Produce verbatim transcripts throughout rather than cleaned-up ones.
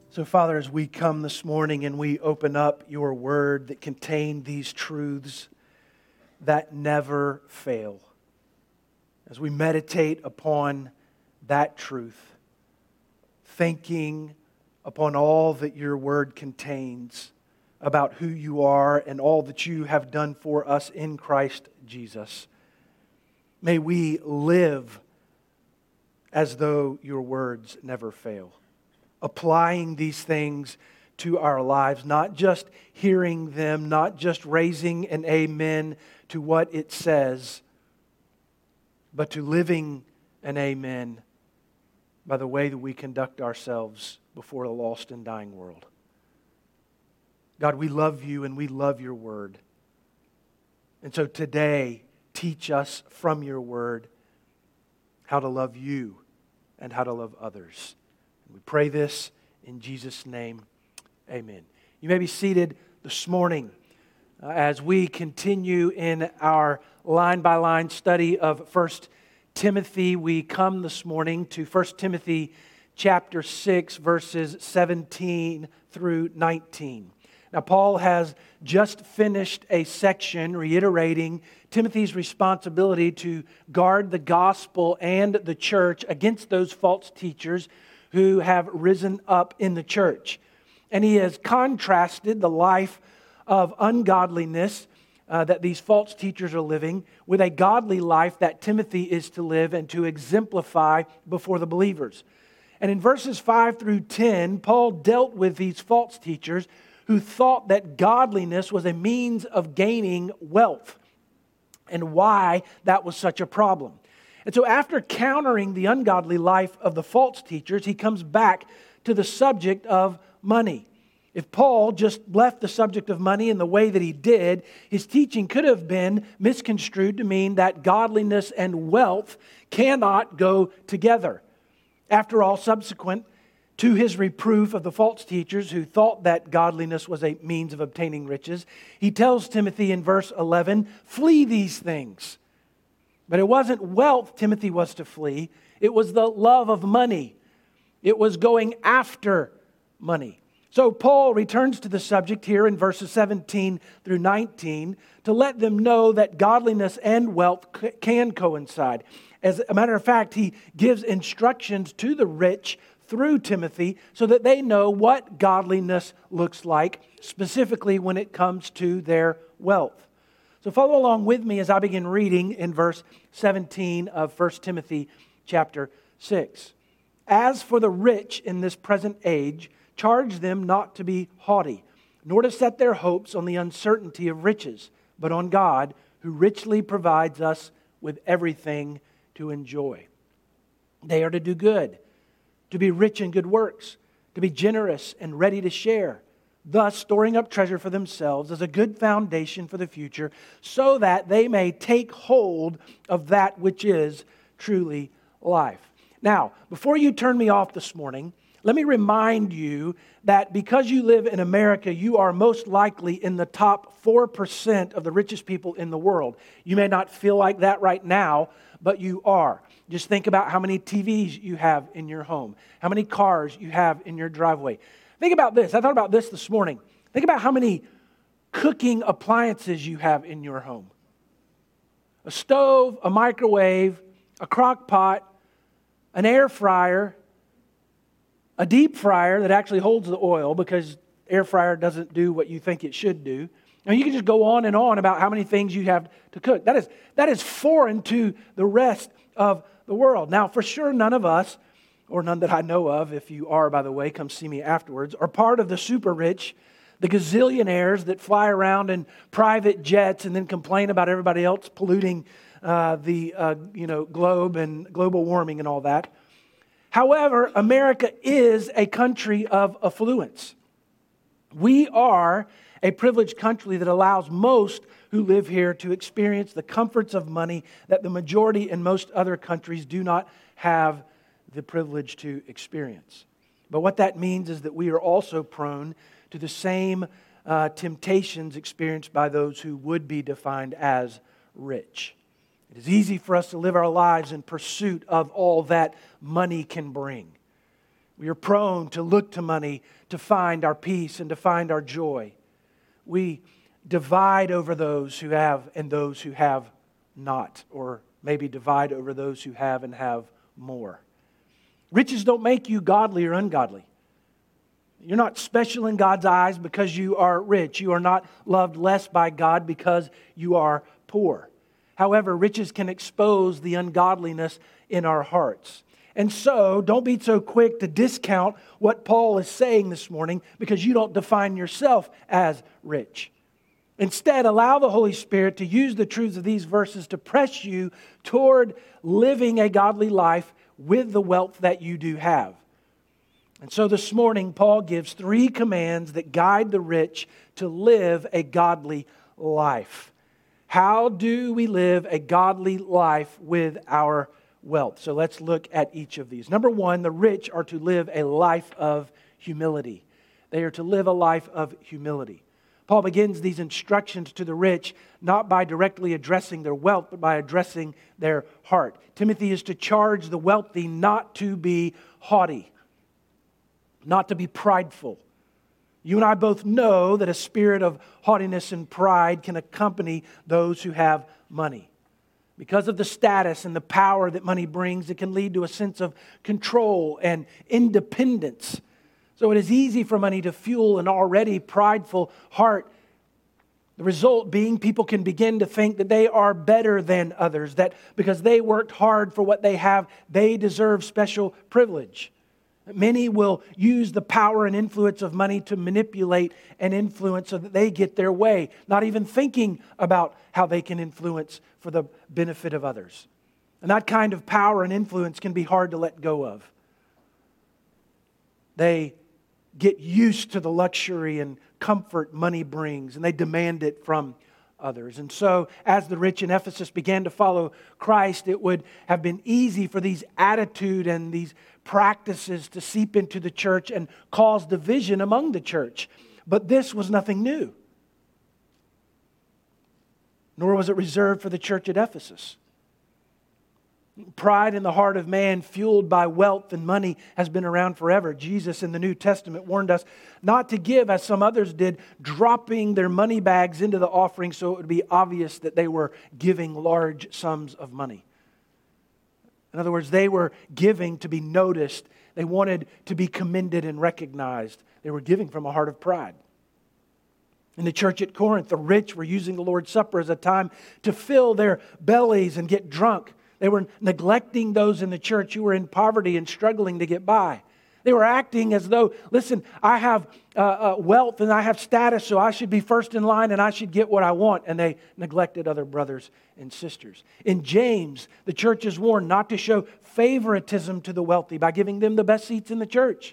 So, Father, as we come this morning and we open up your word that contain these truths that never fail, as we meditate upon that truth, thinking upon all that your word contains about who you are and all that you have done for us in Christ Jesus, may we live as though your words never fail, applying these things to our lives, not just hearing them, not just raising an amen to what it says, but to living an amen by the way that we conduct ourselves before a lost and dying world. God, we love you and we love your word. And so today, teach us from your word how to love you and how to love others. We pray this in Jesus' name. Amen. You may be seated this morning uh, as we continue in our line-by-line study of First Timothy. We come this morning to First Timothy chapter six, verses seventeen through nineteen. Now, Paul has just finished a section reiterating Timothy's responsibility to guard the gospel and the church against those false teachers who have risen up in the church. And he has contrasted the life of ungodliness uh, that these false teachers are living with a godly life that Timothy is to live and to exemplify before the believers. And in verses five through ten, Paul dealt with these false teachers who thought that godliness was a means of gaining wealth and why that was such a problem. And so after countering the ungodly life of the false teachers, he comes back to the subject of money. If Paul just left the subject of money in the way that he did, his teaching could have been misconstrued to mean that godliness and wealth cannot go together. After all, subsequent to his reproof of the false teachers who thought that godliness was a means of obtaining riches, he tells Timothy in verse eleven, flee these things. But it wasn't wealth Timothy was to flee. It was the love of money. It was going after money. So Paul returns to the subject here in verses seventeen through nineteen to let them know that godliness and wealth can coincide. As a matter of fact, he gives instructions to the rich through Timothy so that they know what godliness looks like, specifically when it comes to their wealth. So follow along with me as I begin reading in verse seventeen of First Timothy chapter six. As for the rich in this present age, charge them not to be haughty, nor to set their hopes on the uncertainty of riches, but on God, who richly provides us with everything to enjoy. They are to do good, to be rich in good works, to be generous and ready to share, thus storing up treasure for themselves as a good foundation for the future, so that they may take hold of that which is truly life. Now, before you turn me off this morning, let me remind you that because you live in America, you are most likely in the top four percent of the richest people in the world. You may not feel like that right now, but you are. Just think about how many T Vs you have in your home, how many cars you have in your driveway. Think about this. I thought about this this morning. Think about how many cooking appliances you have in your home. A stove, a microwave, a crock pot, an air fryer, a deep fryer that actually holds the oil because air fryer doesn't do what you think it should do. And you can just go on and on about how many things you have to cook. That is, that is foreign to the rest of the world. Now, for sure, none of us, or none that I know of, if you are, by the way, come see me afterwards, are part of the super rich, the gazillionaires that fly around in private jets and then complain about everybody else polluting uh, the uh, you know globe and global warming and all that. However, America is a country of affluence. We are a privileged country that allows most who live here to experience the comforts of money that the majority in most other countries do not have the privilege to experience. But what that means is that we are also prone to the same uh, temptations experienced by those who would be defined as rich. It is easy for us to live our lives in pursuit of all that money can bring. We are prone to look to money to find our peace and to find our joy. We divide over those who have and those who have not, or maybe divide over those who have and have more. Riches don't make you godly or ungodly. You're not special in God's eyes because you are rich. You are not loved less by God because you are poor. However, riches can expose the ungodliness in our hearts. And so, don't be so quick to discount what Paul is saying this morning because you don't define yourself as rich. Instead, allow the Holy Spirit to use the truths of these verses to press you toward living a godly life with the wealth that you do have. And so this morning, Paul gives three commands that guide the rich to live a godly life. How do we live a godly life with our wealth? So let's look at each of these. Number one, the rich are to live a life of humility. They are to live a life of humility. Paul begins these instructions to the rich not by directly addressing their wealth, but by addressing their heart. Timothy is to charge the wealthy not to be haughty, not to be prideful. You and I both know that a spirit of haughtiness and pride can accompany those who have money. Because of the status and the power that money brings, it can lead to a sense of control and independence. So it is easy for money to fuel an already prideful heart. The result being people can begin to think that they are better than others, that because they worked hard for what they have, they deserve special privilege. Many will use the power and influence of money to manipulate and influence so that they get their way, not even thinking about how they can influence for the benefit of others. And that kind of power and influence can be hard to let go of. They get used to the luxury and comfort money brings, and they demand it from others. And so, as the rich in Ephesus began to follow Christ, it would have been easy for these attitude and these practices to seep into the church and cause division among the church. But this was nothing new. Nor was it reserved for the church at Ephesus. Pride in the heart of man, fueled by wealth and money, has been around forever. Jesus in the New Testament warned us not to give as some others did, dropping their money bags into the offering so it would be obvious that they were giving large sums of money. In other words, they were giving to be noticed. They wanted to be commended and recognized. They were giving from a heart of pride. In the church at Corinth, the rich were using the Lord's Supper as a time to fill their bellies and get drunk. They were neglecting those in the church who were in poverty and struggling to get by. They were acting as though, listen, I have uh, uh, wealth and I have status, so I should be first in line and I should get what I want. And they neglected other brothers and sisters. In James, the church is warned not to show favoritism to the wealthy by giving them the best seats in the church.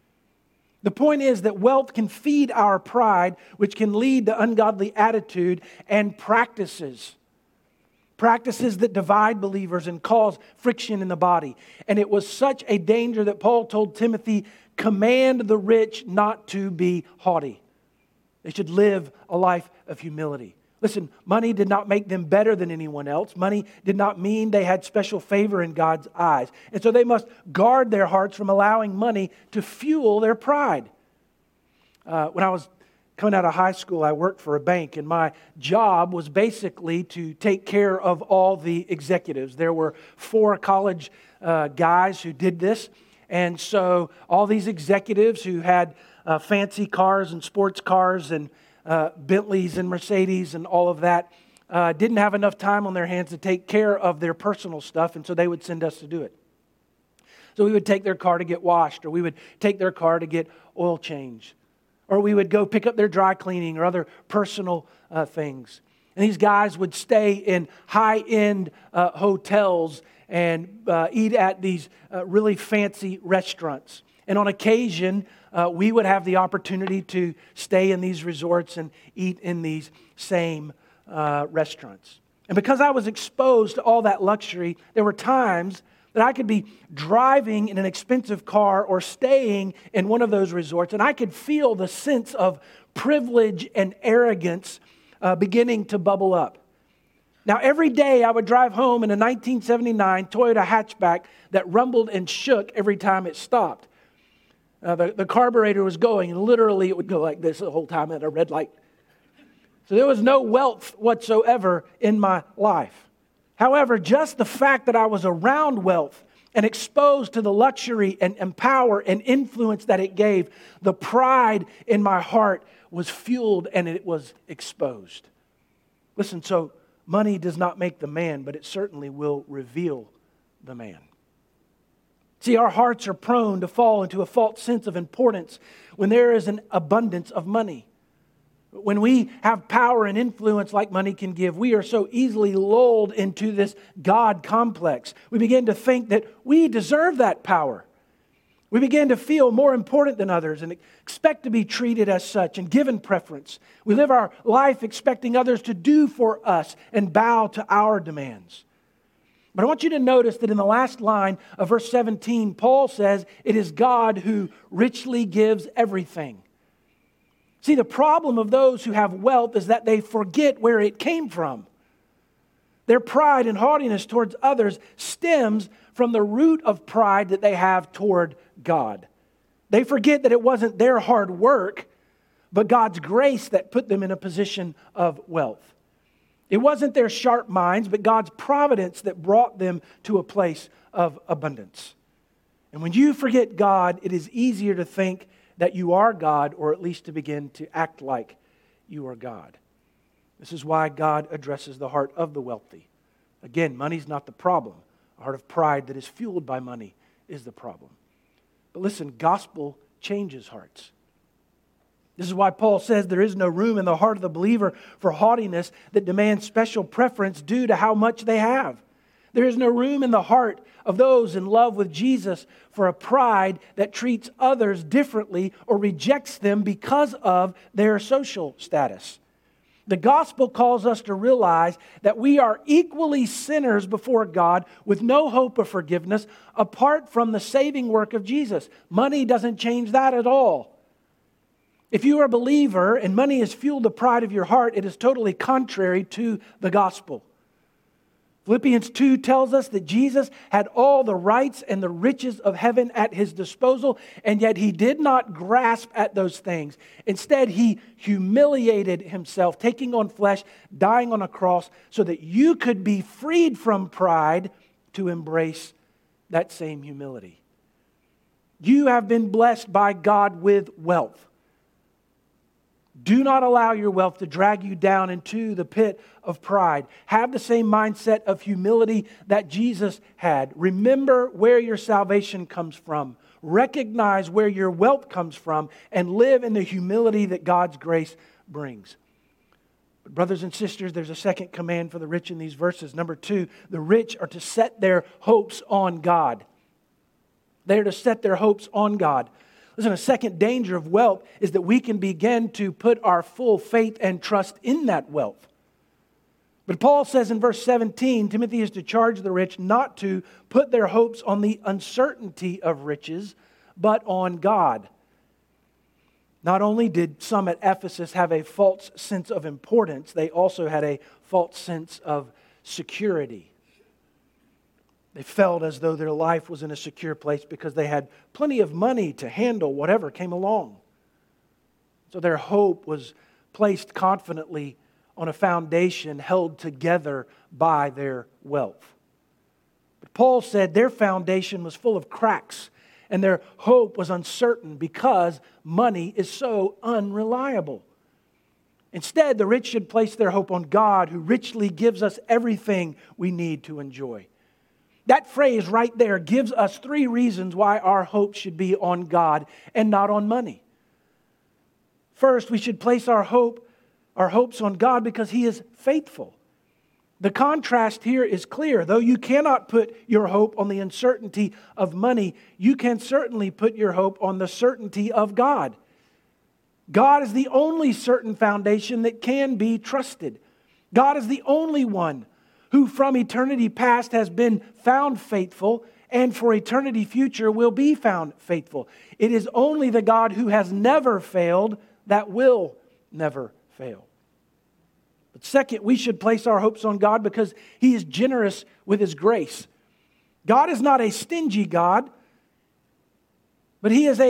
The point is that wealth can feed our pride, which can lead to ungodly attitude and practices. Practices that divide believers and cause friction in the body. And it was such a danger that Paul told Timothy, command the rich not to be haughty. They should live a life of humility. Listen, money did not make them better than anyone else. Money did not mean they had special favor in God's eyes. And so they must guard their hearts from allowing money to fuel their pride. Uh, when I was Coming out of high school, I worked for a bank, and my job was basically to take care of all the executives. There were four college uh, guys who did this, and so all these executives who had uh, fancy cars and sports cars and uh, Bentleys and Mercedes and all of that uh, didn't have enough time on their hands to take care of their personal stuff, and so they would send us to do it. So we would take their car to get washed, or we would take their car to get oil changed. Or we would go pick up their dry cleaning or other personal uh, things. And these guys would stay in high-end uh, hotels and uh, eat at these uh, really fancy restaurants. And on occasion, uh, we would have the opportunity to stay in these resorts and eat in these same uh, restaurants. And because I was exposed to all that luxury, there were times that I could be driving in an expensive car or staying in one of those resorts, and I could feel the sense of privilege and arrogance uh, beginning to bubble up. Now, every day I would drive home in a nineteen seventy-nine Toyota hatchback that rumbled and shook every time it stopped. Uh, the, the carburetor was going, and literally it would go like this the whole time at a red light. So there was no wealth whatsoever in my life. However, just the fact that I was around wealth and exposed to the luxury and, and power and influence that it gave, the pride in my heart was fueled and it was exposed. Listen, so money does not make the man, but it certainly will reveal the man. See, our hearts are prone to fall into a false sense of importance when there is an abundance of money. When we have power and influence like money can give, we are so easily lulled into this God complex. We begin to think that we deserve that power. We begin to feel more important than others and expect to be treated as such and given preference. We live our life expecting others to do for us and bow to our demands. But I want you to notice that in the last line of verse seventeen, Paul says, it is God who richly gives everything. See, the problem of those who have wealth is that they forget where it came from. Their pride and haughtiness towards others stems from the root of pride that they have toward God. They forget that it wasn't their hard work, but God's grace that put them in a position of wealth. It wasn't their sharp minds, but God's providence that brought them to a place of abundance. And when you forget God, it is easier to think that you are God, or at least to begin to act like you are God. This is why God addresses the heart of the wealthy. Again, money's not the problem. A heart of pride that is fueled by money is the problem. But listen, gospel changes hearts. This is why Paul says there is no room in the heart of the believer for haughtiness that demands special preference due to how much they have. There is no room in the heart of those in love with Jesus for a pride that treats others differently or rejects them because of their social status. The gospel calls us to realize that we are equally sinners before God with no hope of forgiveness apart from the saving work of Jesus. Money doesn't change that at all. If you are a believer and money has fueled the pride of your heart, it is totally contrary to the gospel. Philippians two tells us that Jesus had all the rights and the riches of heaven at His disposal, and yet He did not grasp at those things. Instead, He humiliated Himself, taking on flesh, dying on a cross, so that you could be freed from pride to embrace that same humility. You have been blessed by God with wealth. Do not allow your wealth to drag you down into the pit of pride. Have the same mindset of humility that Jesus had. Remember where your salvation comes from. Recognize where your wealth comes from and live in the humility that God's grace brings. But brothers and sisters, there's a second command for the rich in these verses. Number two, the rich are to set their hopes on God. They are to set their hopes on God. Listen, a second danger of wealth is that we can begin to put our full faith and trust in that wealth. But Paul says in verse seventeen, Timothy is to charge the rich not to put their hopes on the uncertainty of riches, but on God. Not only did some at Ephesus have a false sense of importance, they also had a false sense of security. They felt as though their life was in a secure place because they had plenty of money to handle whatever came along. So their hope was placed confidently on a foundation held together by their wealth. But Paul said their foundation was full of cracks and their hope was uncertain because money is so unreliable. Instead, the rich should place their hope on God, who richly gives us everything we need to enjoy. That phrase right there gives us three reasons why our hope should be on God and not on money. First, we should place our hope, our hopes on God because He is faithful. The contrast here is clear. Though you cannot put your hope on the uncertainty of money, you can certainly put your hope on the certainty of God. God is the only certain foundation that can be trusted. God is the only one who from eternity past has been found faithful and for eternity future will be found faithful. It is only the God who has never failed that will never fail. But second, we should place our hopes on God because He is generous with His grace. God is not a stingy God, but He is a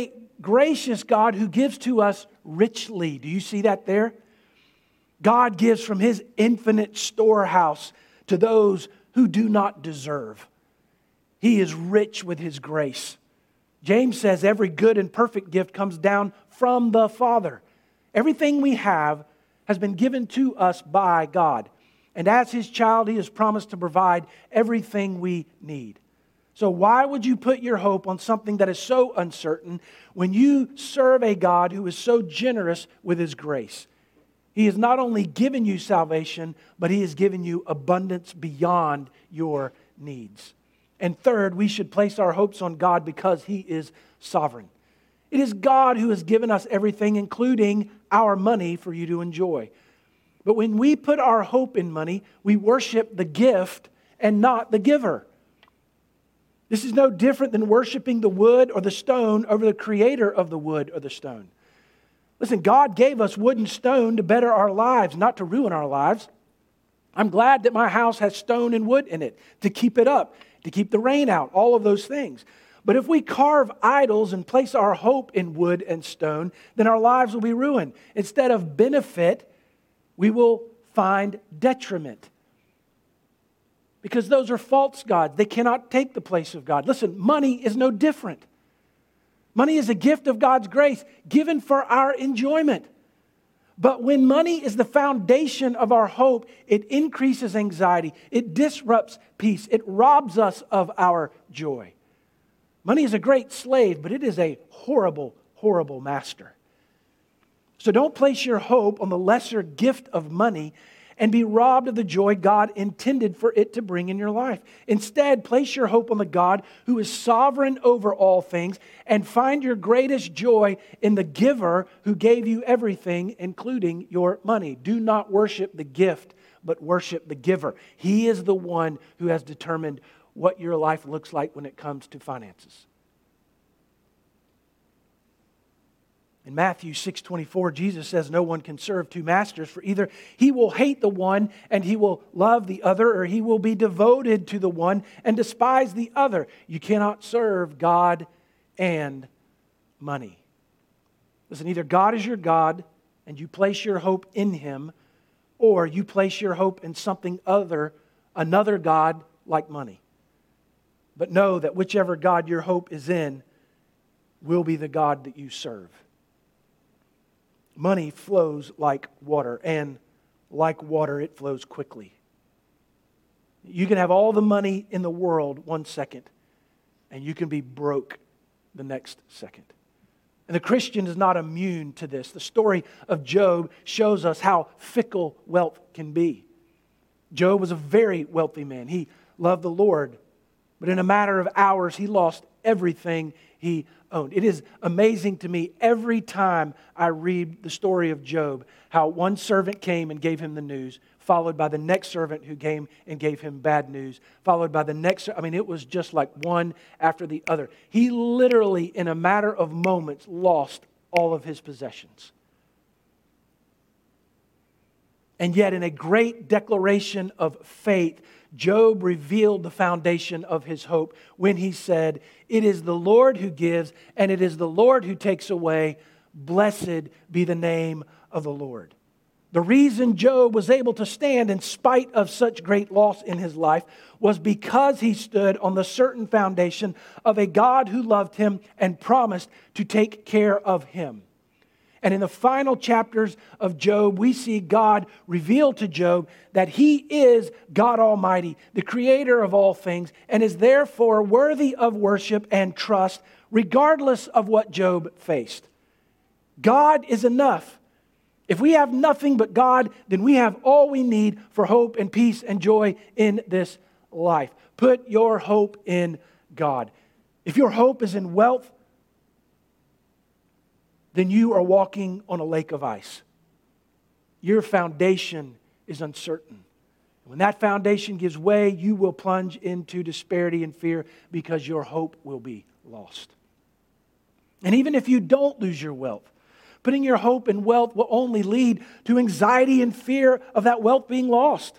gracious God who gives to us richly. Do you see that there? God gives from His infinite storehouse to those who do not deserve. He is rich with His grace. James says every good and perfect gift comes down from the Father. Everything we have has been given to us by God. And as His child, He has promised to provide everything we need. So why would you put your hope on something that is so uncertain when you serve a God who is so generous with His grace? He has not only given you salvation, but He has given you abundance beyond your needs. And third, we should place our hopes on God because He is sovereign. It is God who has given us everything, including our money for you to enjoy. But when we put our hope in money, we worship the gift and not the giver. This is no different than worshiping the wood or the stone over the creator of the wood or the stone. Listen, God gave us wood and stone to better our lives, not to ruin our lives. I'm glad that my house has stone and wood in it to keep it up, to keep the rain out, all of those things. But if we carve idols and place our hope in wood and stone, then our lives will be ruined. Instead of benefit, we will find detriment. Because those are false gods. They cannot take the place of God. Listen, money is no different. Money is a gift of God's grace given for our enjoyment. But when money is the foundation of our hope, it increases anxiety. It disrupts peace. It robs us of our joy. Money is a great slave, but it is a horrible, horrible master. So don't place your hope on the lesser gift of money and be robbed of the joy God intended for it to bring in your life. Instead, place your hope on the God who is sovereign over all things and find your greatest joy in the giver who gave you everything, including your money. Do not worship the gift, but worship the giver. He is the one who has determined what your life looks like when it comes to finances. In Matthew six twenty-four, Jesus says no one can serve two masters, for either he will hate the one and he will love the other, or he will be devoted to the one and despise the other. You cannot serve God and money. Listen, either God is your God and you place your hope in Him, or you place your hope in something other, another God like money. But know that whichever God your hope is in will be the God that you serve. Money flows like water, and like water, it flows quickly. You can have all the money in the world one second, and you can be broke the next second. And the Christian is not immune to this. The story of Job shows us how fickle wealth can be. Job was a very wealthy man. He loved the Lord, but in a matter of hours, he lost everything he owned. It is amazing to me every time I read the story of Job, how one servant came and gave him the news, followed by the next servant who came and gave him bad news, followed by the next. I mean, it was just like one after the other. He literally, in a matter of moments, lost all of his possessions. And yet, in a great declaration of faith, Job revealed the foundation of his hope when he said, "It is the Lord who gives, and it is the Lord who takes away. Blessed be the name of the Lord." The reason Job was able to stand in spite of such great loss in his life was because he stood on the certain foundation of a God who loved him and promised to take care of him. And in the final chapters of Job, we see God reveal to Job that He is God Almighty, the creator of all things, and is therefore worthy of worship and trust, regardless of what Job faced. God is enough. If we have nothing but God, then we have all we need for hope and peace and joy in this life. Put your hope in God. If your hope is in wealth, then you are walking on a lake of ice. Your foundation is uncertain. When that foundation gives way, you will plunge into disparity and fear because your hope will be lost. And even if you don't lose your wealth, putting your hope in wealth will only lead to anxiety and fear of that wealth being lost.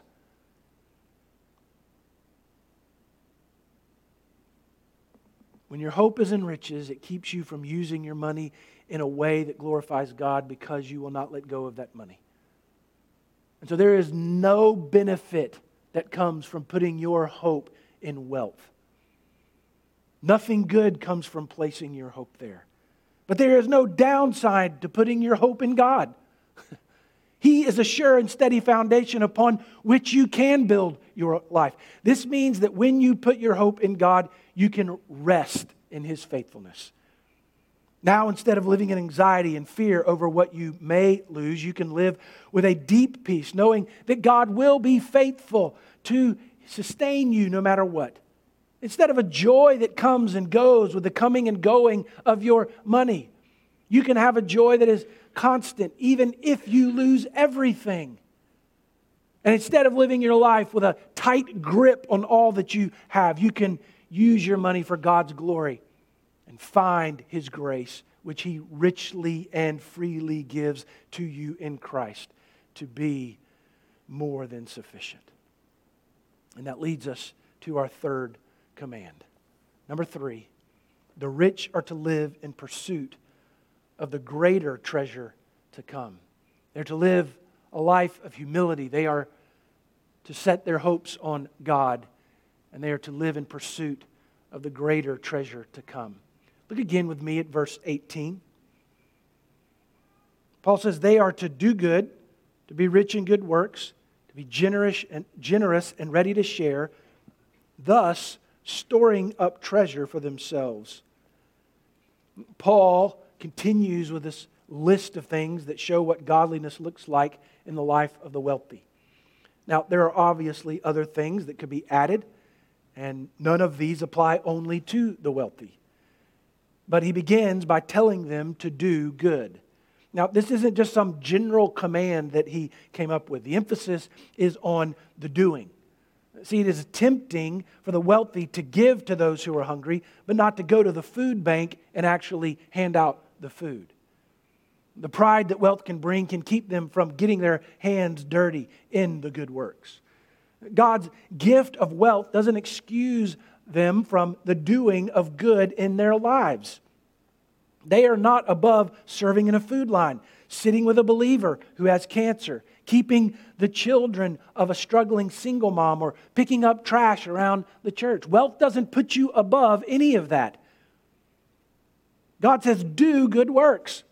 When your hope is in riches, it keeps you from using your money in a way that glorifies God because you will not let go of that money. And so there is no benefit that comes from putting your hope in wealth. Nothing good comes from placing your hope there. But there is no downside to putting your hope in God. He is a sure and steady foundation upon which you can build your life. This means that when you put your hope in God, you can rest in His faithfulness. Now, instead of living in anxiety and fear over what you may lose, you can live with a deep peace, knowing that God will be faithful to sustain you no matter what. Instead of a joy that comes and goes with the coming and going of your money, you can have a joy that is constant, even if you lose everything. And instead of living your life with a tight grip on all that you have, you can use your money for God's glory and find His grace, which He richly and freely gives to you in Christ to be more than sufficient. And that leads us to our third command. Number three, the rich are to live in pursuit of the greater treasure to come. They're to live a life of humility. They are to set their hopes on God, and they are to live in pursuit of the greater treasure to come. Look again with me at verse eighteen. Paul says they are to do good, to be rich in good works, to be generous and generous and ready to share, thus storing up treasure for themselves. Paul continues with this list of things that show what godliness looks like in the life of the wealthy. Now, there are obviously other things that could be added, and none of these apply only to the wealthy. But he begins by telling them to do good. Now, this isn't just some general command that he came up with. The emphasis is on the doing. See, it is tempting for the wealthy to give to those who are hungry, but not to go to the food bank and actually hand out the food. The pride that wealth can bring can keep them from getting their hands dirty in the good works. God's gift of wealth doesn't excuse them from the doing of good in their lives. They are not above serving in a food line, sitting with a believer who has cancer, keeping the children of a struggling single mom, or picking up trash around the church. Wealth doesn't put you above any of that. God says, do good works.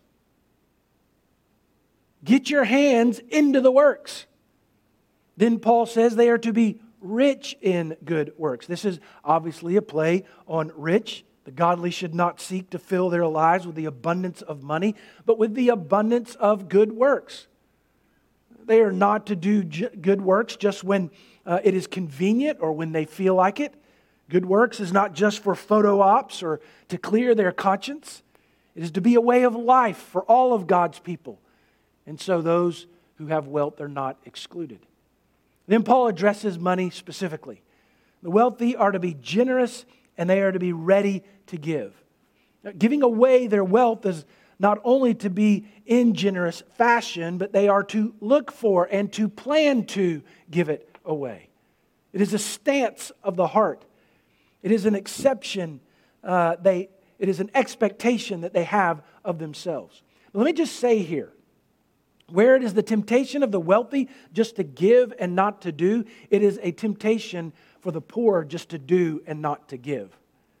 Get your hands into the works. Then Paul says they are to be rich in good works. This is obviously a play on rich. The godly should not seek to fill their lives with the abundance of money, but with the abundance of good works. They are not to do j- good works just when uh, it is convenient or when they feel like it. Good works is not just for photo ops or to clear their conscience. It is to be a way of life for all of God's people. And so those who have wealth are not excluded. Then Paul addresses money specifically. The wealthy are to be generous and they are to be ready to give. Now, giving away their wealth is not only to be in generous fashion, but they are to look for and to plan to give it away. It is a stance of the heart. It is an exception. Uh, they, it is an expectation that they have of themselves. But let me just say here, where it is the temptation of the wealthy just to give and not to do, it is a temptation for the poor just to do and not to give.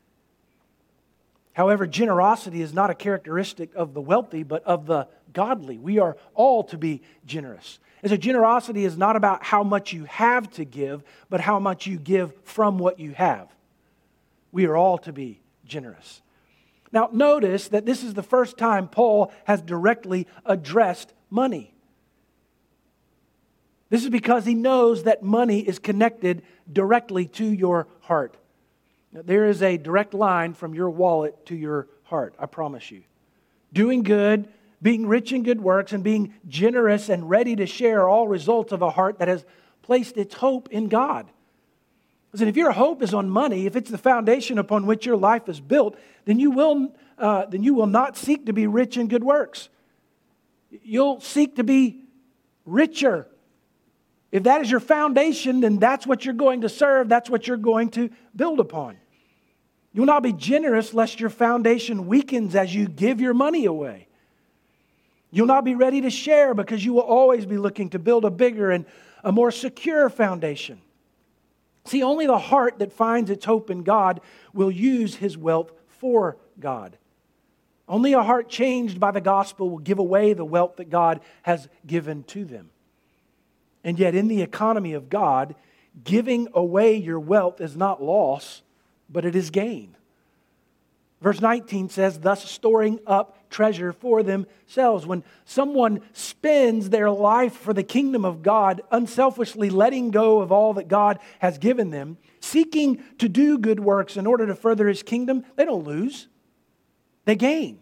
However, generosity is not a characteristic of the wealthy, but of the godly. We are all to be generous. And so generosity is not about how much you have to give, but how much you give from what you have. We are all to be generous. Now, notice that this is the first time Paul has directly addressed money. This is because he knows that money is connected directly to your heart. Now, there is a direct line from your wallet to your heart, I promise you. Doing good, being rich in good works, and being generous and ready to share are all results of a heart that has placed its hope in God. Listen, if your hope is on money, if it's the foundation upon which your life is built, then you will, uh, then you will not seek to be rich in good works. You'll seek to be richer. If that is your foundation, then that's what you're going to serve. That's what you're going to build upon. You will not be generous lest your foundation weakens as you give your money away. You'll not be ready to share because you will always be looking to build a bigger and a more secure foundation. See, only the heart that finds its hope in God will use his wealth for God. Only a heart changed by the gospel will give away the wealth that God has given to them. And yet, in the economy of God, giving away your wealth is not loss, but it is gain. Verse nineteen says, thus storing up treasure for themselves. When someone spends their life for the kingdom of God, unselfishly letting go of all that God has given them, seeking to do good works in order to further his kingdom, they don't lose. They gain.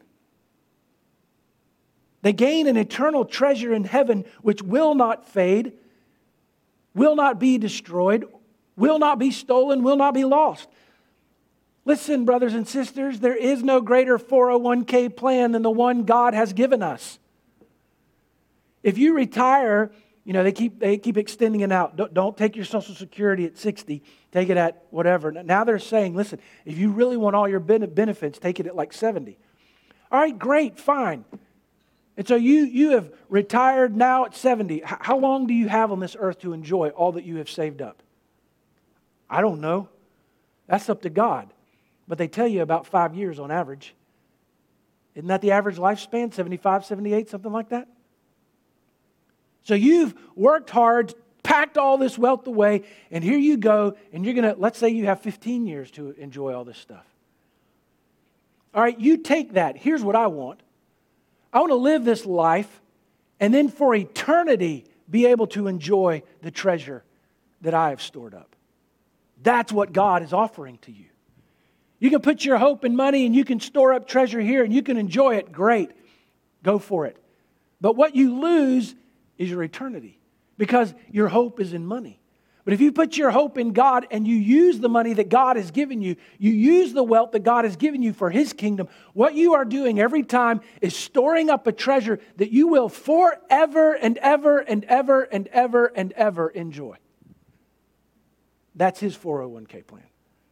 They gain an eternal treasure in heaven which will not fade, will not be destroyed, will not be stolen, will not be lost. Listen, brothers and sisters, there is no greater four oh one k plan than the one God has given us. If you retire, you know, they keep they keep extending it out. Don't, don't take your Social Security at sixty. Take it at whatever. Now they're saying, listen, if you really want all your benefits, take it at like seventy. All right, great, fine. And so you, you have retired now at seventy. How long do you have on this earth to enjoy all that you have saved up? I don't know. That's up to God. But they tell you about five years on average. Isn't that the average lifespan? seventy-five, seventy-eight, something like that? So you've worked hard, packed all this wealth away, and here you go, and you're going to, let's say you have fifteen years to enjoy all this stuff. All right, you take that. Here's what I want. I want to live this life, and then for eternity be able to enjoy the treasure that I have stored up. That's what God is offering to you. You can put your hope in money and you can store up treasure here and you can enjoy it. Great. Go for it. But what you lose is your eternity because your hope is in money. But if you put your hope in God and you use the money that God has given you, you use the wealth that God has given you for his kingdom, what you are doing every time is storing up a treasure that you will forever and ever and ever and ever and ever enjoy. That's his four oh one k plan.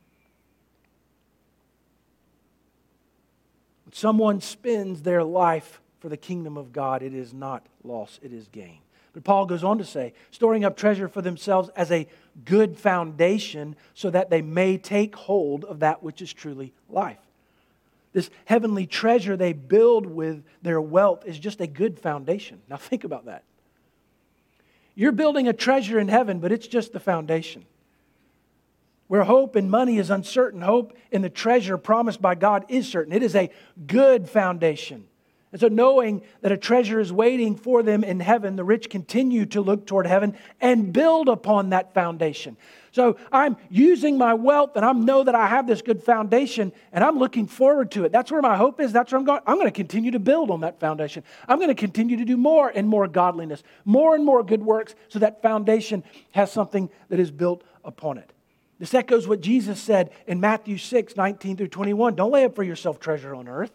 When someone spends their life for the kingdom of God, it is not loss, it is gain. But Paul goes on to say, storing up treasure for themselves as a good foundation so that they may take hold of that which is truly life. This heavenly treasure they build with their wealth is just a good foundation. Now think about that. You're building a treasure in heaven, but it's just the foundation. Where hope in money is uncertain, hope in the treasure promised by God is certain. It is a good foundation. And so knowing that a treasure is waiting for them in heaven, the rich continue to look toward heaven and build upon that foundation. So I'm using my wealth and I know that I have this good foundation and I'm looking forward to it. That's where my hope is. That's where I'm going. I'm going to continue to build on that foundation. I'm going to continue to do more and more godliness, more and more good works so that foundation has something that is built upon it. This echoes what Jesus said in Matthew six, nineteen through twenty-one. Don't lay up for yourself treasure on earth.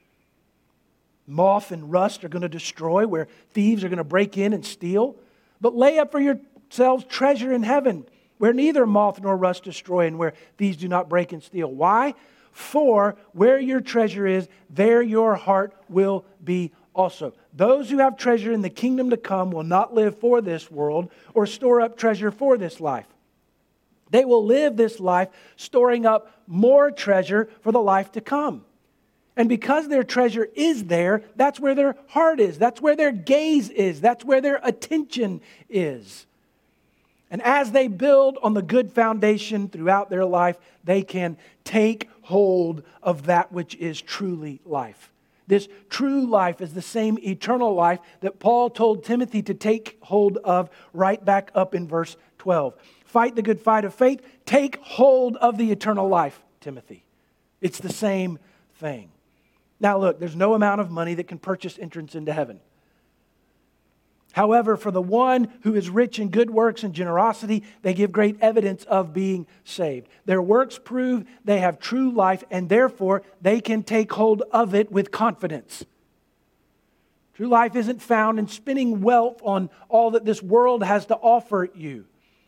Moth and rust are going to destroy, where thieves are going to break in and steal. But lay up for yourselves treasure in heaven, where neither moth nor rust destroy and where thieves do not break and steal. Why? For where your treasure is, there your heart will be also. Those who have treasure in the kingdom to come will not live for this world or store up treasure for this life. They will live this life storing up more treasure for the life to come. And because their treasure is there, that's where their heart is. That's where their gaze is. That's where their attention is. And as they build on the good foundation throughout their life, they can take hold of that which is truly life. This true life is the same eternal life that Paul told Timothy to take hold of right back up in verse twelve. Fight the good fight of faith. Take hold of the eternal life, Timothy. It's the same thing. Now look, there's no amount of money that can purchase entrance into heaven. However, for the one who is rich in good works and generosity, they give great evidence of being saved. Their works prove they have true life, and therefore they can take hold of it with confidence. True life isn't found in spending wealth on all that this world has to offer you.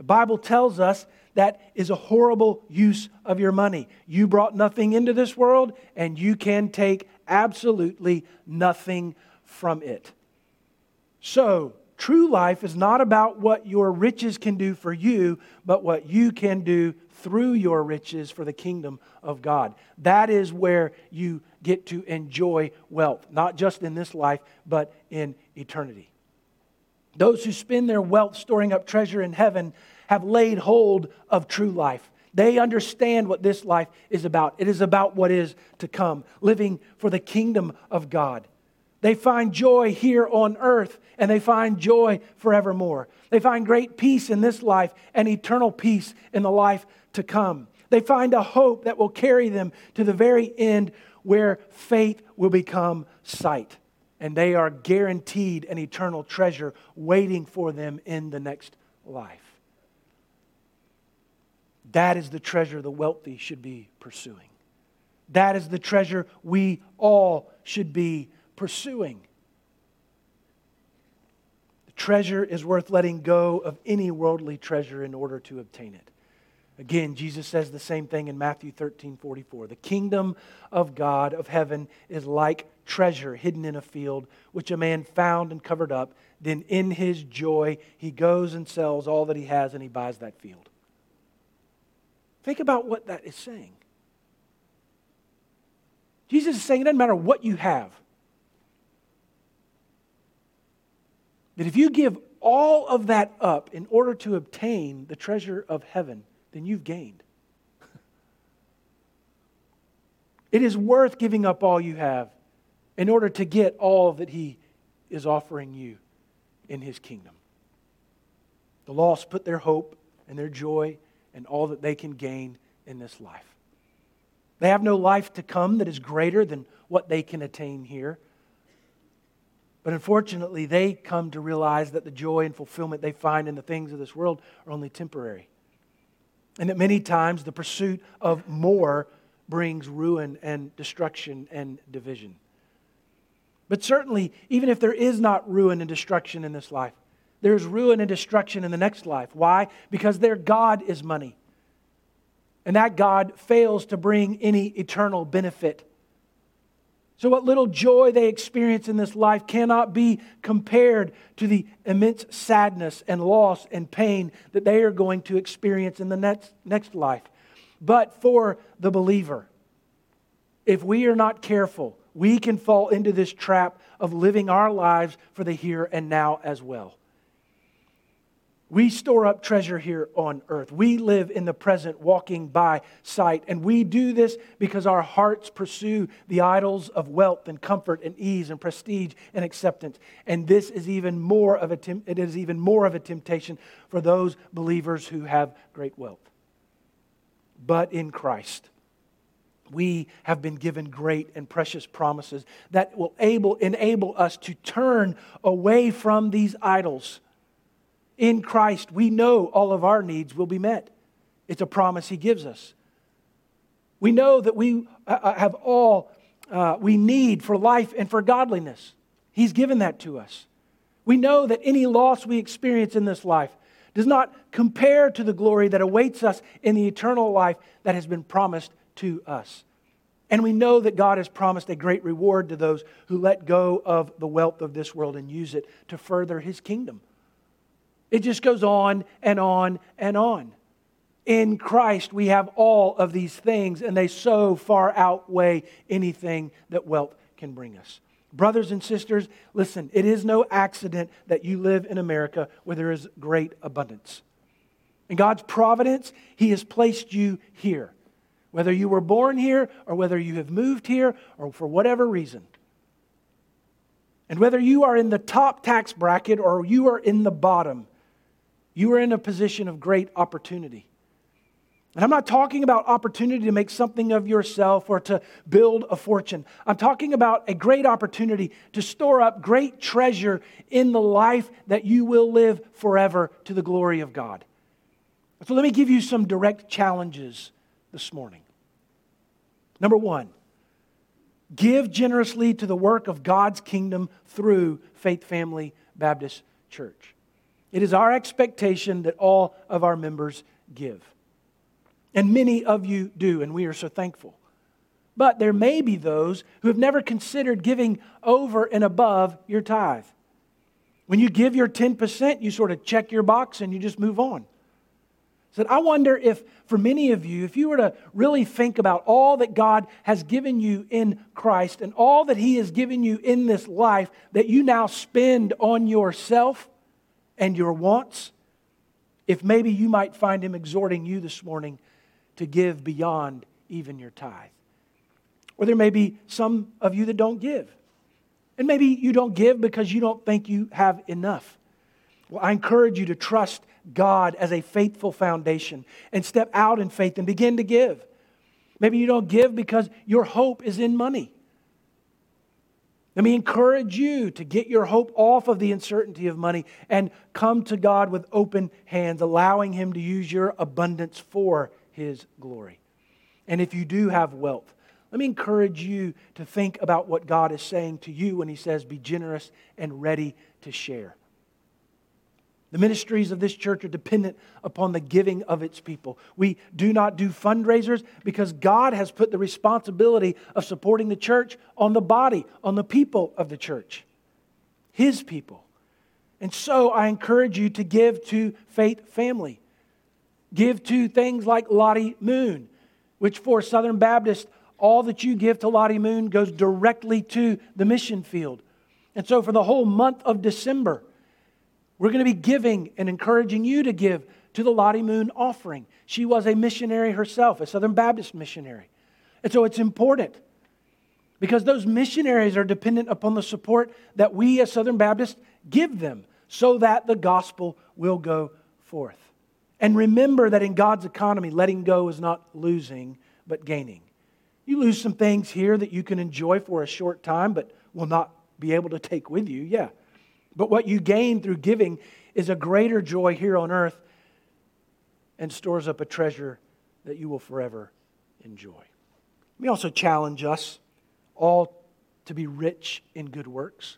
The Bible tells us that is a horrible use of your money. You brought nothing into this world, and you can take absolutely nothing from it. So, true life is not about what your riches can do for you, but what you can do through your riches for the kingdom of God. That is where you get to enjoy wealth, not just in this life, but in eternity. Those who spend their wealth storing up treasure in heaven have laid hold of true life. They understand what this life is about. It is about what is to come, living for the kingdom of God. They find joy here on earth, and they find joy forevermore. They find great peace in this life and eternal peace in the life to come. They find a hope that will carry them to the very end, where faith will become sight. And they are guaranteed an eternal treasure waiting for them in the next life. That is the treasure the wealthy should be pursuing. That is the treasure we all should be pursuing. The treasure is worth letting go of any worldly treasure in order to obtain it. Again, Jesus says the same thing in Matthew thirteen forty-four. The kingdom of God, of heaven, is like treasure hidden in a field, which a man found and covered up. Then in his joy, he goes and sells all that he has and he buys that field. Think about what that is saying. Jesus is saying it doesn't matter what you have. That if you give all of that up in order to obtain the treasure of heaven, then you've gained. It is worth giving up all you have in order to get all that He is offering you in His kingdom. The lost put their hope and their joy and all that they can gain in this life. They have no life to come that is greater than what they can attain here. But unfortunately, they come to realize that the joy and fulfillment they find in the things of this world are only temporary. And that many times the pursuit of more brings ruin and destruction and division. But certainly, even if there is not ruin and destruction in this life, there's ruin and destruction in the next life. Why? Because their God is money. And that God fails to bring any eternal benefit. So what little joy they experience in this life cannot be compared to the immense sadness and loss and pain that they are going to experience in the next, next life. But for the believer, if we are not careful, we can fall into this trap of living our lives for the here and now as well. We store up treasure here on earth. We live in the present, walking by sight. And we do this because our hearts pursue the idols of wealth and comfort and ease and prestige and acceptance. And this is even more of a it is even more of a temptation for those believers who have great wealth. But in Christ, we have been given great and precious promises that will able, enable us to turn away from these idols. In Christ, we know all of our needs will be met. It's a promise He gives us. We know that we have all uh, we need for life and for godliness. He's given that to us. We know that any loss we experience in this life does not compare to the glory that awaits us in the eternal life that has been promised to us. And we know that God has promised a great reward to those who let go of the wealth of this world and use it to further His kingdom. It just goes on and on and on. In Christ, we have all of these things, and they so far outweigh anything that wealth can bring us. Brothers and sisters, listen, it is no accident that you live in America where there is great abundance. In God's providence, He has placed you here. Whether you were born here or whether you have moved here or for whatever reason. And whether you are in the top tax bracket or you are in the bottom, you are in a position of great opportunity. And I'm not talking about opportunity to make something of yourself or to build a fortune. I'm talking about a great opportunity to store up great treasure in the life that you will live forever to the glory of God. So let me give you some direct challenges this morning. Number one, give generously to the work of God's kingdom through Faith Family Baptist Church. It is our expectation that all of our members give. And many of you do, and we are so thankful. But there may be those who have never considered giving over and above your tithe. When you give your ten percent, you sort of check your box and you just move on. So I wonder if, for many of you, if you were to really think about all that God has given you in Christ and all that He has given you in this life that you now spend on yourself and your wants, if maybe you might find Him exhorting you this morning to give beyond even your tithe. Or there may be some of you that don't give. And maybe you don't give because you don't think you have enough. Well, I encourage you to trust God as a faithful foundation and step out in faith and begin to give. Maybe you don't give because your hope is in money. Let me encourage you to get your hope off of the uncertainty of money and come to God with open hands, allowing Him to use your abundance for His glory. And if you do have wealth, let me encourage you to think about what God is saying to you when He says, be generous and ready to share. The ministries of this church are dependent upon the giving of its people. We do not do fundraisers because God has put the responsibility of supporting the church on the body, on the people of the church, His people. And so I encourage you to give to Faith Family. Give to things like Lottie Moon, which for Southern Baptist, all that you give to Lottie Moon goes directly to the mission field. And so for the whole month of December, we're going to be giving and encouraging you to give to the Lottie Moon offering. She was a missionary herself, a Southern Baptist missionary. And so it's important because those missionaries are dependent upon the support that we as Southern Baptists give them so that the gospel will go forth. And remember that in God's economy, letting go is not losing, but gaining. You lose some things here that you can enjoy for a short time, but will not be able to take with you, yeah. But what you gain through giving is a greater joy here on earth and stores up a treasure that you will forever enjoy. Let me also challenge us all to be rich in good works.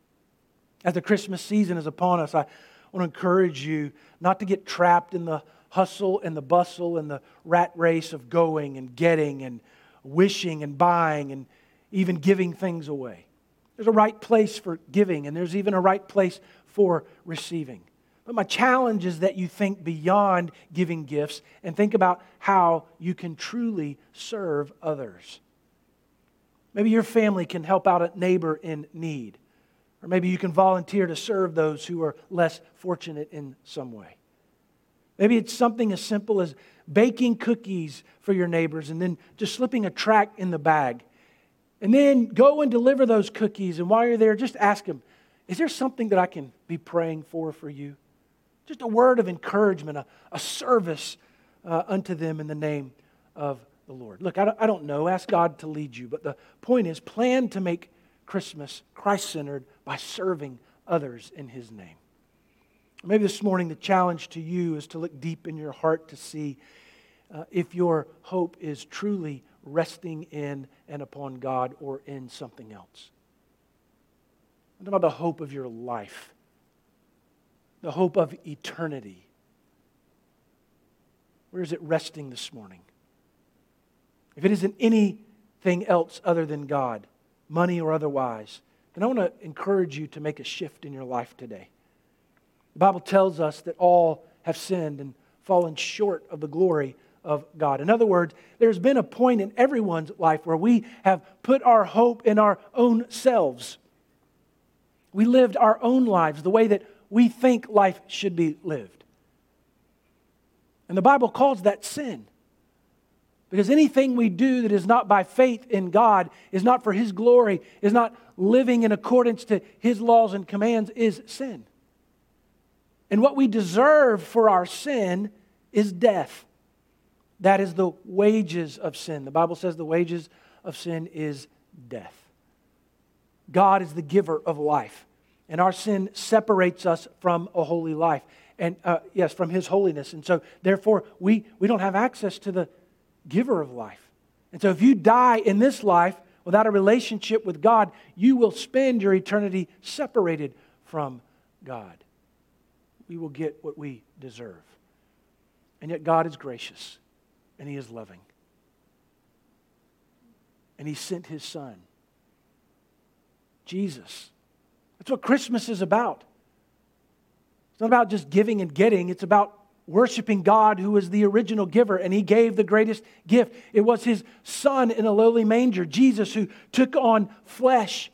As the Christmas season is upon us, I want to encourage you not to get trapped in the hustle and the bustle and the rat race of going and getting and wishing and buying and even giving things away. There's a right place for giving, and there's even a right place for receiving. But my challenge is that you think beyond giving gifts and think about how you can truly serve others. Maybe your family can help out a neighbor in need. Or maybe you can volunteer to serve those who are less fortunate in some way. Maybe it's something as simple as baking cookies for your neighbors and then just slipping a tract in the bag. And then go and deliver those cookies. And while you're there, just ask them, is there something that I can be praying for for you? Just a word of encouragement, a, a service uh, unto them in the name of the Lord. Look, I don't, I don't know. Ask God to lead you. But the point is, plan to make Christmas Christ-centered by serving others in His name. Maybe this morning the challenge to you is to look deep in your heart to see uh, if your hope is truly resting in and upon God or in something else. I'm talking about the hope of your life, the hope of eternity. Where is it resting this morning? If it isn't anything else other than God, money or otherwise, then I want to encourage you to make a shift in your life today. The Bible tells us that all have sinned and fallen short of the glory of God. In other words, there's been a point in everyone's life where we have put our hope in our own selves. We lived our own lives the way that we think life should be lived. And the Bible calls that sin. Because anything we do that is not by faith in God, is not for His glory, is not living in accordance to His laws and commands, is sin. And what we deserve for our sin is death. That is the wages of sin. The Bible says the wages of sin is death. God is the giver of life. And our sin separates us from a holy life. And uh, yes, from His holiness. And so therefore we, we don't have access to the giver of life. And so if you die in this life without a relationship with God, you will spend your eternity separated from God. we will get what we deserve. And yet God is gracious and He is loving. And He sent His Son, Jesus. That's what Christmas is about. It's not about just giving and getting. It's about worshiping God who is the original giver, and He gave the greatest gift. It was His Son in a lowly manger, Jesus, who took on flesh.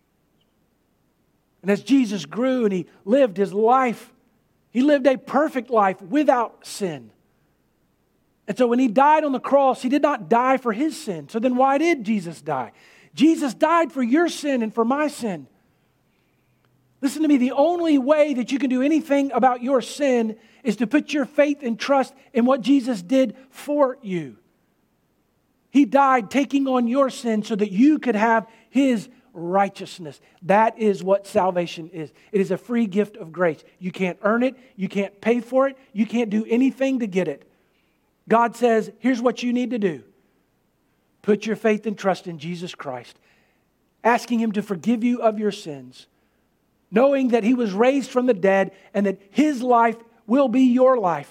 And as Jesus grew and He lived His life, He lived a perfect life without sin. And so when He died on the cross, He did not die for His sin. So then why did Jesus die? Jesus died for your sin and for my sin. Listen to me, the only way that you can do anything about your sin is to put your faith and trust in what Jesus did for you. He died taking on your sin so that you could have His righteousness. That is what salvation is. It is a free gift of grace. You can't earn it. You can't pay for it. You can't do anything to get it. God says, here's what you need to do. Put your faith and trust in Jesus Christ, asking Him to forgive you of your sins, knowing that He was raised from the dead and that His life will be your life.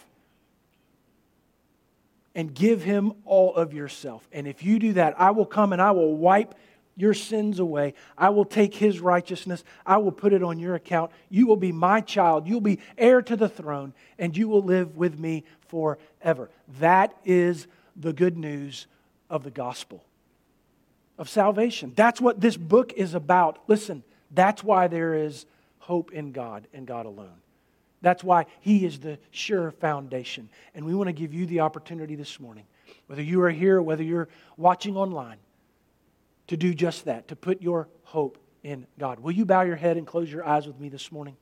And give Him all of yourself. And if you do that, I will come and I will wipe your sins away. I will take His righteousness. I will put it on your account. You will be my child. You'll be heir to the throne, and you will live with me forever. That is the good news of the gospel of salvation. That's what this book is about. Listen, that's why there is hope in God and God alone. That's why He is the sure foundation. And we want to give you the opportunity this morning, whether you are here or whether you're watching online, to do just that, to put your hope in God. Will you bow your head and close your eyes with me this morning?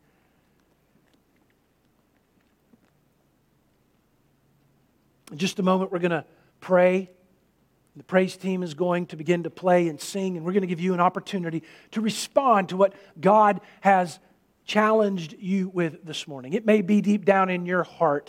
In just a moment, we're going to pray. The praise team is going to begin to play and sing, and we're going to give you an opportunity to respond to what God has challenged you with this morning. It may be deep down in your heart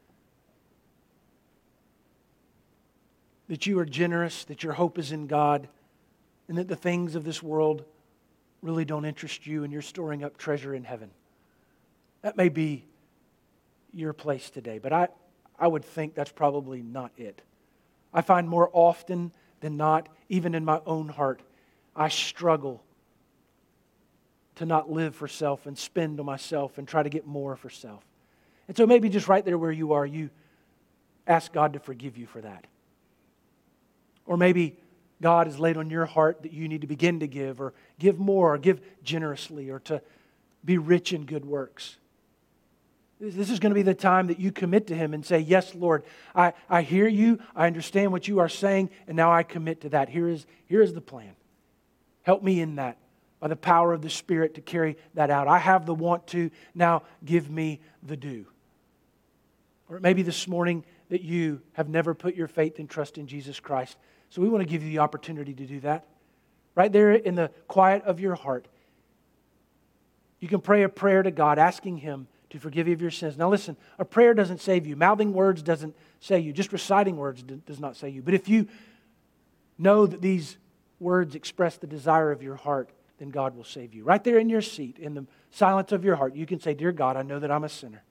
that you are generous, that your hope is in God, and that the things of this world really don't interest you, and you're storing up treasure in heaven. That may be your place today, but I, I would think that's probably not it. I find more often than not, even in my own heart, I struggle to not live for self and spend on myself and try to get more for self. And so maybe just right there where you are, you ask God to forgive you for that. Or maybe God has laid on your heart that you need to begin to give, or give more, or give generously, or to be rich in good works. This is going to be the time that you commit to Him and say, yes, Lord, I, I hear you, I understand what you are saying, and now I commit to that. Here is, here is the plan. Help me in that by the power of the Spirit to carry that out. I have the want to, now give me the do. Or maybe this morning that you have never put your faith and trust in Jesus Christ. So we want to give you the opportunity to do that. Right there in the quiet of your heart, you can pray a prayer to God asking Him to forgive you of your sins. Now listen, a prayer doesn't save you. Mouthing words doesn't save you. Just reciting words does not save you. But if you know that these words express the desire of your heart, then God will save you. Right there in your seat, in the silence of your heart, you can say, dear God, I know that I'm a sinner.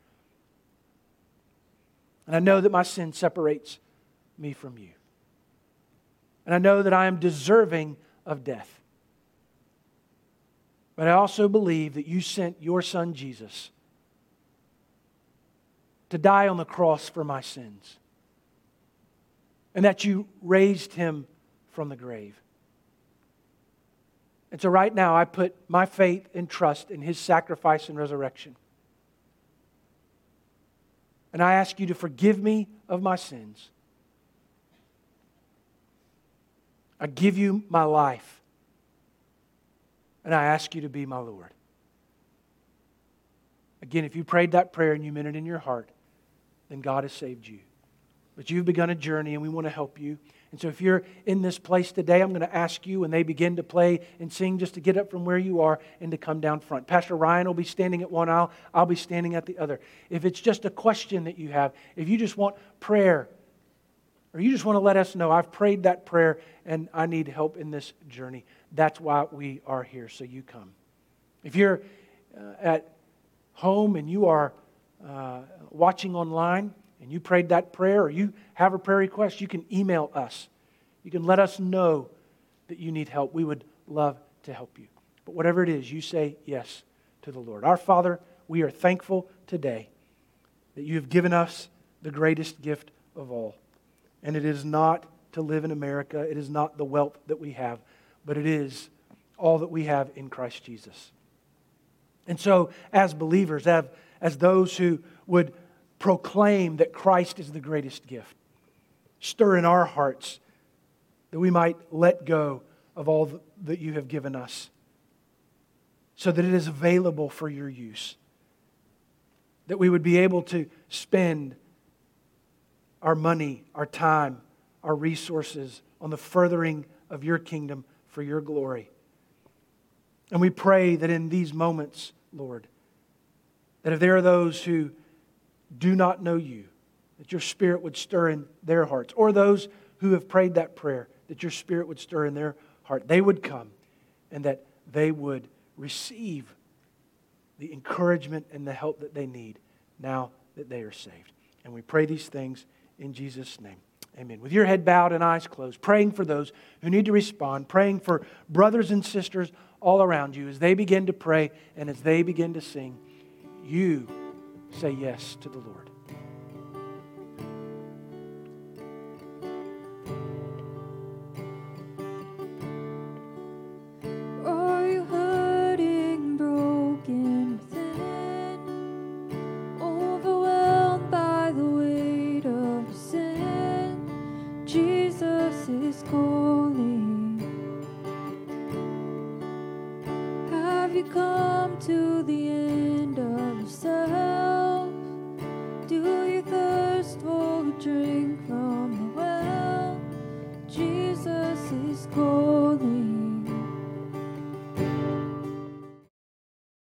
And I know that my sin separates me from you. And I know that I am deserving of death. But I also believe that you sent your Son Jesus to die on the cross for my sins. And that you raised Him from the grave. And so right now I put my faith and trust in His sacrifice and resurrection. And I ask you to forgive me of my sins. I give you my life. And I ask you to be my Lord. Again, if you prayed that prayer and you meant it in your heart, then God has saved you. But you've begun a journey and we want to help you. And so if you're in this place today, I'm going to ask you when they begin to play and sing just to get up from where you are and to come down front. Pastor Ryan will be standing at one aisle. I'll be standing at the other. If it's just a question that you have, if you just want prayer, or you just want to let us know, I've prayed that prayer and I need help in this journey, that's why we are here. So you come. If you're uh, at home and you are uh, watching online and you prayed that prayer, or you have a prayer request, you can email us. You can let us know that you need help. We would love to help you. But whatever it is, you say yes to the Lord. Our Father, we are thankful today that you have given us the greatest gift of all. And it is not to live in America. It is not the wealth that we have, but it is all that we have in Christ Jesus. And so, as believers, as, as those who would proclaim that Christ is the greatest gift, stir in our hearts that we might let go of all that you have given us so that it is available for your use. That we would be able to spend our money, our time, our resources on the furthering of your kingdom for your glory. And we pray that in these moments, Lord, that if there are those who do not know you, that your Spirit would stir in their hearts, or those who have prayed that prayer, that your Spirit would stir in their heart, they would come and that they would receive the encouragement and the help that they need now that they are saved. And we pray these things in Jesus' name. Amen. With your head bowed and eyes closed, praying for those who need to respond, praying for brothers and sisters all around you as they begin to pray and as they begin to sing, you say yes to the Lord. Drink from the well. Jesus is calling.